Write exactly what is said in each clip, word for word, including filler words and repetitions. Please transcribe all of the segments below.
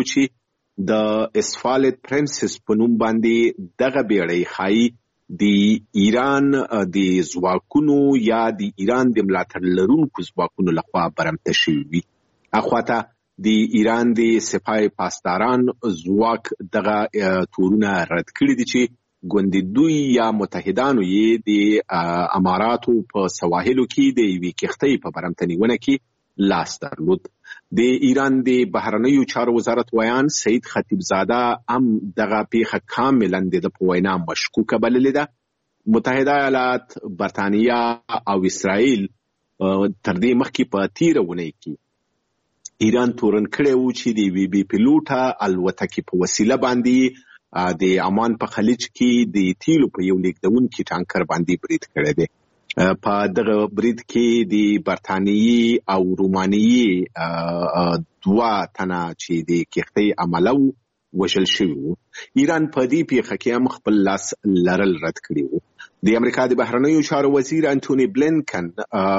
وو چې د اسفالت پرنسس په نوم باندې دغه بیړۍ ښایي د ایران د ځواکونو یا د ایران د ملاتړ لرونکو ځواکونو لخوا برمته شوي وي. اخواته د ایران د سپاه پاسداران ځواک دغه تورونه رد کړي دي چې ګوندې دوی یا متحدانو یې د اماراتو په سواحلو کې د یوې کښتۍ په برمته نیونه کې لاس درلود. د ایران د بهرنیو چارو وزارت ویان سید خطیبزاده هم دغه پیښه کاملا د په وینا مشکوکه بللې ده. متحده ایالات، برطانیه او اسرائیل تر دې مخکې په تیره اونۍ کې ایران تورن کړی وو چې د وی بی پیلوټه الوتکې په وسیله باندې د عمان په خلیج کې د تیلو په یو لیږدونکي ټانکر باندې برید کړی دی. په دغه برید کې د برطانیې او رومانیې دوه تنه چې د کښتۍ عمله وژل شوي وو. ایران په دې پیښه کې هم خپل لاس لرل رد کړي وو. د امریکا د بهرنیو چارو وزیر انټوني بلینکن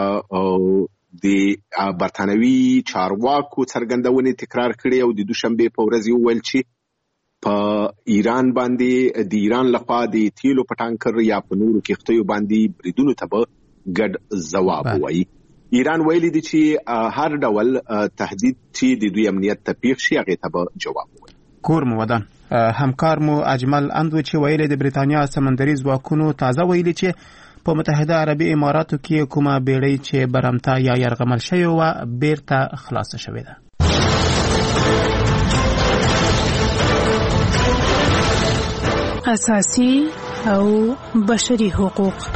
د برطانوي چارواکو څرګندونې تکرار کړې او د دوشنبه په ورځ وویل چې په ایران باندې د ایران لخوا د تیلو په ټانکر یا په نورو کښتیو باندې بریدونو ته به ګډ ځواب وایي. ایران ویلي دي چې هر ډول تهدید چې د دوی امنیت ته پیښ شي هغې ته به جواب وایي. کور مو ودان همکار مو اجمل اندو چې ویلي د بریتانیا سمندري ځواکونو تازه ویلي چې په متحده عربي اماراتو کې کومه بیړۍ چې برمته یا یرغمل شوې وه بیرته خلاصه شوې ده. اساسي او بشري حقوق.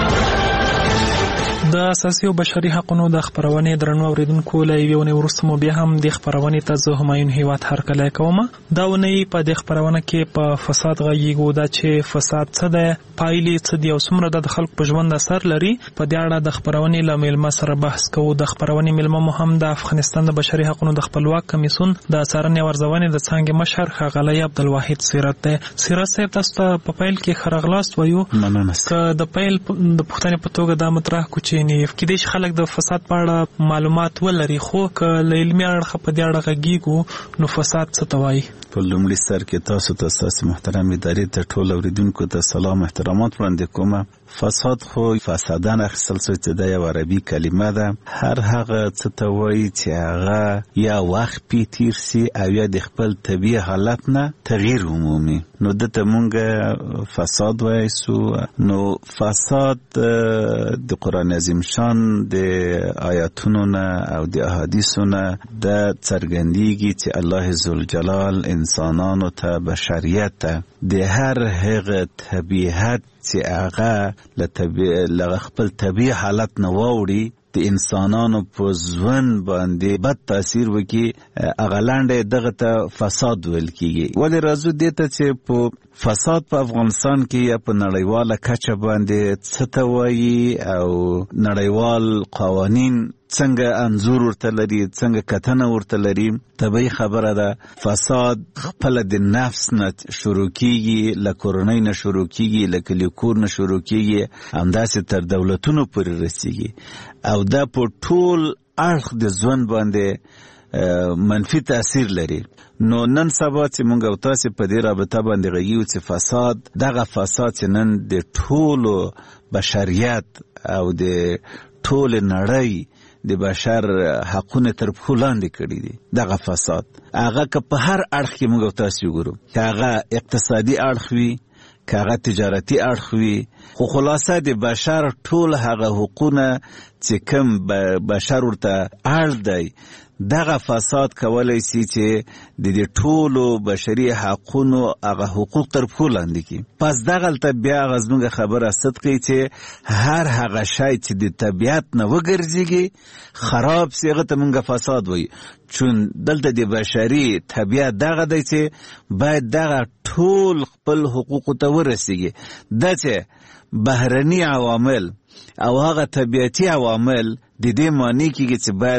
د اساسي او بشري حقوقو د خبرونې درنو اوریدونکو له یو نه ورسته مو بیا هم د خبرونې ته زه همایون هیواد هر کله کوم. دا ونی په د خبرونه کې په فساد غږیږو دا چې فساد څه ده، پایلې څه دي او څومره د خلکو په ژوند اثر لري. په دې اړه د خبرونې له ملما سره بحث کوو. د خبرونې ملما مو هم د افغانستان د بشري حقوقو د خپلواک کمیسیون د څارنې او ارزونې د څنګه مشر ښاغلی عبدالواحد سیرت ده. سیرت صاحب تاسو ته په پیل کې خرغلاست وایو که د پیل د پښتنې په توګه دا مطرح کو چې نه کېدای شي خلک د فساد په اړه معلومات ولري، خو که له علمي اړخه په دې اړه غږیږو نو فساد څه ته وایي؟ په لومړي سر کې تاسو ته ستاسو محترم ادارې ته ټول اوریدونکو ته سلام احترامات وړاندې کوم. فساد خو فسادان اخیستل شوی چې دا یو عربي کلمه ده. هر هغه څه ته وایي چې هغه یا وخت پې تیر سي او یا د خپل طبیعي حالت نه تغییر عمومي، نو دته مونږ فساد وایسو. نو فساد د قرآن عظیم شان د آیاتونو نه او د احادیثو نه د څرګندېږي چې الله ذوالجلال انسانانو ته بشریت ته د هر هغه طبیعت چې هغه له خپل طبیعي حالت نه واوړي د انسانانو په ژوند باندې بد تاثیر وکړي، هغه لاندې دغه ته فساد ویل کېږي. ولې راځو دې ته چې په فساد په افغانستان کې یا په نړیواله کچه باندې څه ته وایي او نړیوال قوانین څنګه انظور ورته لري، څنګه کتنه ورته لري. طبیعي خبره ده فساد خپل د نفس نه شروع کیږي، له کورنۍ نه شروع کیږي، له کلیکور نه شروع کیږي، همداسې تر دولتونو پورې رسیږي او دا په ټول اړخ د ژوند باندې منفي تاثیر لري. نو نن سبا چې مونږ او تاسو په دې رابطه باندې غږیو چې فساد دغه فساد چې نن د ټولو بشریت او د ټول نړۍ د بشر حقونه تر پښو لاندې کړي دي. دغه فساد هغه که په هر اړخ کې موږ تاسو وګورو، که هغه اقتصادي اړخ وي، که هغه تجارتي اړخ وي، خو خلاصه د بشر ټول هغه حقونه چې کوم بشر ورته اړ دی دغه فساد کولای شي چې د دې ټولو بشري حقونو هغه حقوق تر پښو لاندې کړي. پس دغلته بیا هغه زموږ خبره صدقي چې هر هغه شی چې د طبیعت نه وګرځېږي خراب سي هغه ته موږ فساد وایو. چون دلته د بشري طبیعت دغه دی چې باید دغه ټول خپل حقوقو ته ورسیږي. دا چې بهرني عوامل او هغه طبيعتي عوامل د دې معنی کېږي چې باید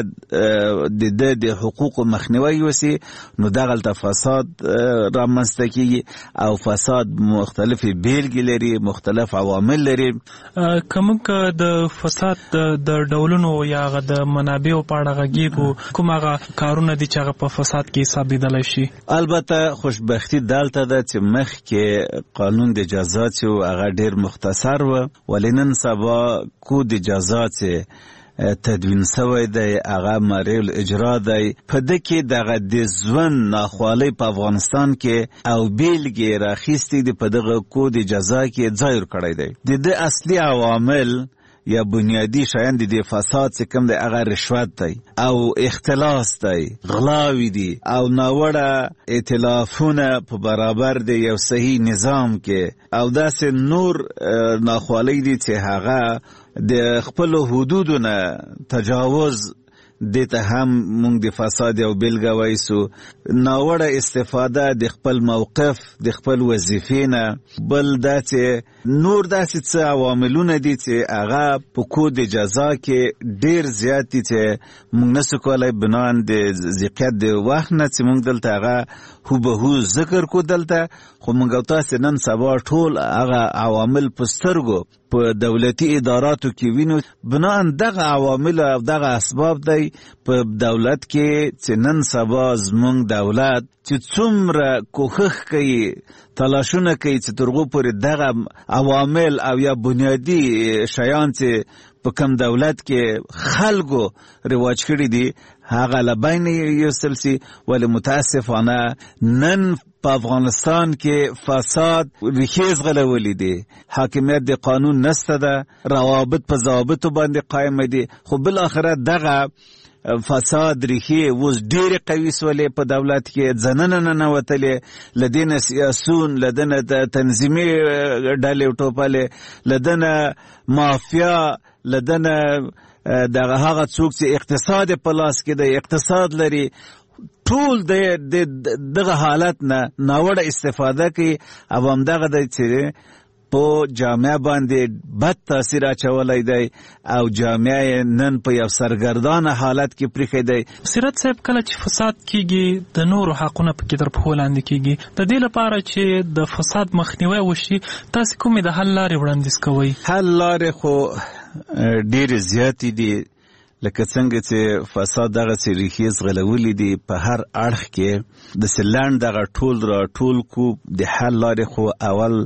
د د د حقوقو مخنیوي وسي، نو دغلته فساد رامنځته کېږي او فساد مختلفې بیلګې لري، مختلف عوامل لري. که موږ د فساد د ډولونو یا هغه د منابعو په اړه غږیږو، کوم هغه کارونه دي چې هغه په فساد کې حسابېدلی شي؟ البته خوشبختي دلته ده چې مخکې قانون د جزا چې هغه ډېر مختصر و، ولې نن سبا کود جزا چې تدوین سوی دی هغه مریل اجرا دی. په ده کې دغه د ژوند ناخوالۍ په افغانستان کې او بیلګې راخیستې دي، په دغه کود جزا کې ځای ورکړی دی. د ده اصلي عوامل یا بنیادی شیان د دې فساد چې کوم دی هغه رشوت دی او اختلاس دی، غلاوی دی او ناوړه ائتلافونه په برابر دی یو صحیح نظام کې، او داسې نور ناخوالۍ دي چې هغه د خپلو حدودو نه تجاوز دیتا هم مونږ د فساد یو بیلګه وایسو. ناوړه استفاده د خپل موقف د خپل وظیفې نه، بل دا چې نور داسې څه عواملونه دي چې هغه په کود جزا کې ډېر زیات دي چې مونږ نسو کولی بنان د ضیقیت د وخت نه چې مونږ دلته هغه هوبهو ذکر کو دلته، خو مونږ او تاسې نن سبا ټول هغه عوامل په سترګو په دولتي اداراتو کې وینو. بنان دغه عوامل او دغه اسباب دی په دولت کې چې نن سبا زمونږ دولت چې څومره کوښښ کوي، تلاشونه کوي چې تر هغو پورې دغه عوامل او یا بنیادي شیان چې په کوم دولت کې خلکو رواج کړي دي هغه له بینه یوستل سي. ولې متاسفانه نن په افغانستان کې فساد ریښې ځغلولي دي، حاکمیت د قانون نسته ده، روابط په ضوابطو باندې قایم دي، خو بالاخره دغه فساد ریښې اوس ډېرې قوي سولې په دولت کې، ځننه ننوتلې، له دې نه سیاسون، له ده نه تنظیمي ډلې ټوپلې، له ده نه مافیا، له ده نه دغه هغه څوک چې اقتصاد په لاس کې دی، اقتصاد لري، ټول د دغه حالت نه ناوړه استفاده کوي او همدغه دی چې په جامعه باندې بد تاثیر اچولی دی او جامعه نن په یو سرګردانه حالت کې پریښی دی. سیرت صاحب، کله چې فساد کیږي د نورو حقونه پکې تر پښو لاندې کیږي، د دې لپاره چې د فساد مخنیوی وشي تاسې کومې د حل لارې وړاندیز کوئ؟ حل لارې خو ډېرې زیاتې دي، لکه څنګه چې فساد دغسې ریښې ځغلولي دي په هر اړخ کې، داسې لنډ دغه ټول را ټول کو. د حل لارې خو اول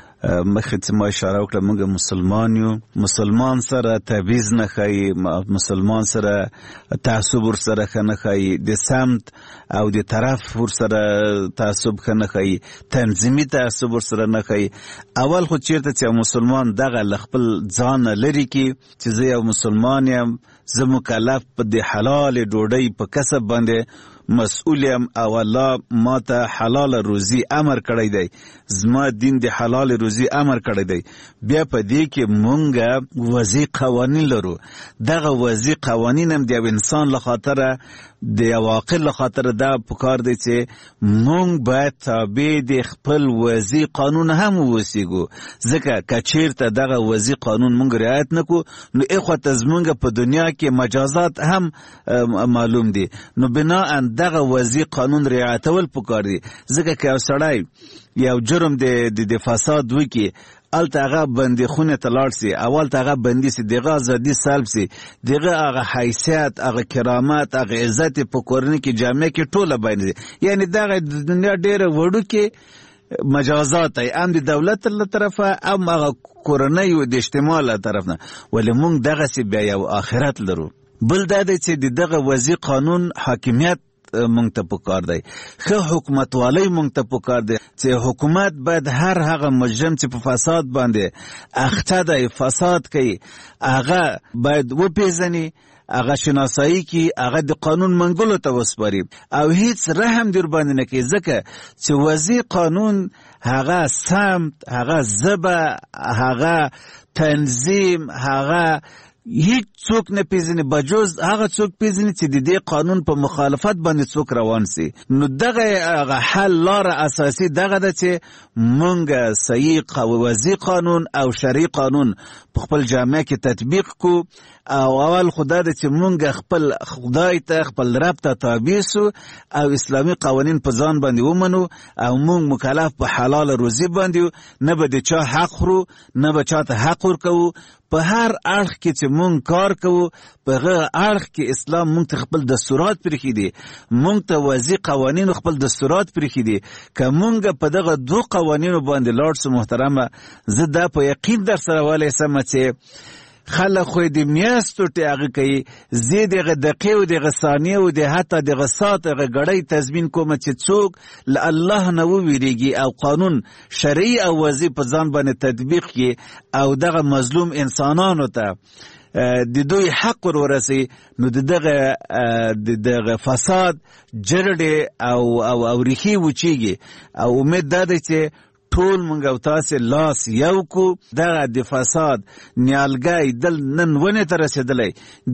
مخکې چې ما اشاره وکړه، موږ مسلمان یو، مسلمان سره تبعیض نه ښایي، مسلمان سره تعصب ورسره ښه نه ښایي، د سمت او د طرف ورسره تعصب ښه نه ښایي، تنظیمي تعصب ورسره نه ښایي. اول خو چېرته چې یو مسلمان دغه له خپل ځانه لرې کړي چې زه یو مسلمان یم، زه مکلف په د حلال ډوډۍ په کسب باندې مسئول یم او الله ما ته حلال روزي امر کړی دی، زما دین د حلال روزي امر کړی دی. بیا په دې کې مونږ وضعي قوانین لرو، دغه وضعي قوانین هم د یو انسان له خاطره، د یو عاقل له خاطره دا پکار دی چې مونږ باید تابع د خپل وضعي قانون هم ووسیږو، ځکه که چېرته دغه وضعي قانون مونږ رعایت نه کړو نو اخوته زمونږ په دنیا کې مجازات هم معلوم دي. نو بناء دغه وضعي قانون رعایتول پکار دي، ځکه که یو سړی یو جرم د فساد وکړي، الته هغه بندي خونه ته لاړ سي، اول ته هغه بندي سي، دغه ازادي سلب سي، دغه هغه حیثیت، هغه کرامت، هغه عزت په کورنۍ کې جامعه کې ټوله باندې، یعنی دغه د دنیا ډېره وړوکې مجازات ای هم د دولت له طرفه هم هغه کورنۍ او د اجتماع له طرف نه. ولې مونږ دغسې بیا یو آخرت لرو. بل دا دی چې د دغه وضعي قانون حاکمیت مونږ ته پکار دی، ښه حکومتوالی مونږ ته پکار دی چې حکومت باید هر هغه مجرم چې په فساد باندې اخته دی، فساد کوي، هغه باید وپیژني، هغه شناسایی کی، هغه د قانون منګولو ته وسپاري او هیڅ رحم در باندې نه کوي، ځکه چې وضعي قانون هغه سمت، هغه ژبه، هغه تنظیم، هغه هیڅ څوک نه پیژني بجوز هغه څوک پیژني چې د دې قانون په مخالفت باندې څوک روان سي. نو دغه هغه حل لاره اساسي دغه ده چې مونږ صحیح وضعي قانون او شرعي قانون په خپل جامعه کې تطبیق کو او اول خدا ده چې مونږ خپل خدای ته خپل رب ته تابع سو او اسلامي قوانین په ځان باندې ومنو او مونږ مکلف په حلال روزي باندې نه به د چا حق خورو نه به چا ته حق ورکوو. په هر اړخ کې چې مونږ کار کوو په هغه اړخ کې اسلام مونږ ته خپل دستورات پرېښي دي، مونږ ته وضعي قوانینو خپل دستورات پرېښي دي. که مونږ په دغه دو قوانینو باندې لاړ سو محترمه، زه دا په یقین در سره ولی سمه چې خلک خو د میاشتو هغه کوي، زه دغه دقیقې او دغه ثانیې او د حتی دغه ساعت هغه ګړۍ تضمین کوم چې څوک له الله نه وویریږي او قانون شرعي او وضعي په ځان باندې تطبیق کړي او دغه مظلوم انسانانو ته د دوی حق ورورسي، نو دغه دغه فساد جرړې او او او ریخي وچیږي. او امید ده چې ټول مونږ او تاسې لاس یو کو دغه د فساد نیالګی دل نن ونې ته رسېدلی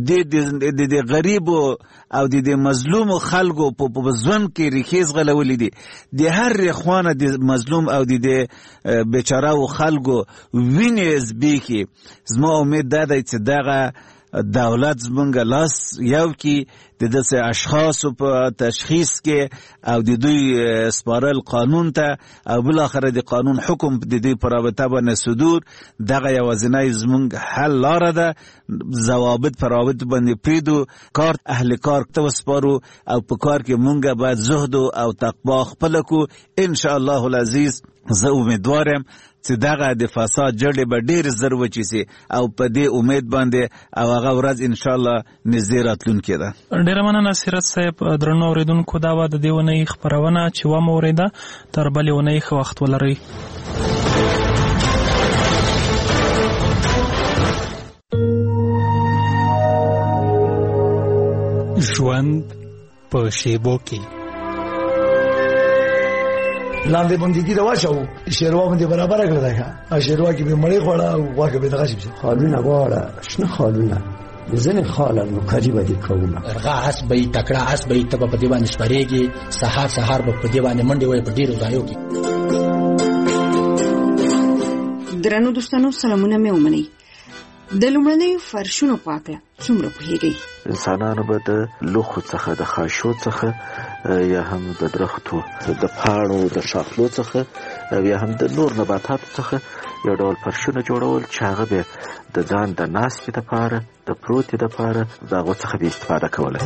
د د غریبو او د د مظلومو خلکو په ژوند کې ریښې ځغلولې دي. د هر خوانه د مظلوم او د د بیچارهو خلکو وینې زبېښي. زما امید دا دی چې دغه دولت زمونږ لاس یو کې د داسې اشخاصو په تشخیص کې او د دوی سپارل قانون ته او بالاخره د قانون حکم د دوی په رابطه باندې صدور، دغه یوازینی زمونږ حل لاره ده. ضوابط په رابط باندې پریدو، کار اهل کار ته وسپارو او په کار کې مونږ باید زهد او تقوا خپله کو. انشاءالله العزیز زه امیدوارم چې دغه د فساد جړې به ډېر زر وچې سي او په دې امید باندې او هغه ورځ انشاءالله نږدې راتلونکې ده. ډېره مننه سیرت صاحب. درنو اورېدونکو، دا وه د دې اونۍ خپرونه چې ومه اورېده. تر بلې اونۍ ښه وخت ولرئ. ژوند په شیبو کې لاندې بندګي دا واچو شیروا باندې برابر کړل دا شیروا کې به مړی خوړه او واکه به دغه شي خالونه واړه شنه خالونه ځنه خالل نو کړي باندې کومه ارغه اس به تکړه اس به ته په دې باندې شپريږي سحر سحر په دې باندې منډي وای په ډیرو ځایو کې. درنو دوستانو، سلامونه مې ومنئ. د لومړنیو فرشونو په اړه څومره پوهیږئ؟ انسانانو به د لوخو څخه د خاشو څخه یا هم د درختو د پاڼو د شاخلو څخه یا هم د نور نباتاتو څخه یو ډول فرشونه جوړول چې هغه به د ځان د ناستې دپاره د پروتې دپاره د هغو څخه به استفاده کوله.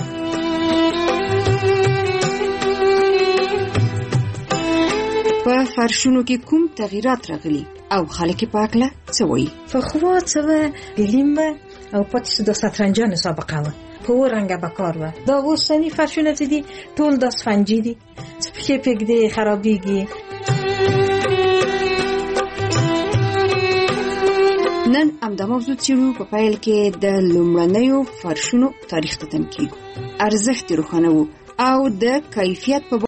په فرشونو کې کوم تغییرات راغلي او خلک په اړه څه وایي؟ فخوا څه بلیمه او پاتې د ساترنجان سابقه و په رنګه بکار و. دا اوسنی فرشونه چې دي ټول د اسفنجي دي، سپکې پکې خرابېږي. نن همدا موضوع چیرو په پیل کې د لومړنیو فرشونو تاریخ ته تم کیږو. ارزښت روښانه وو او د کیفیت په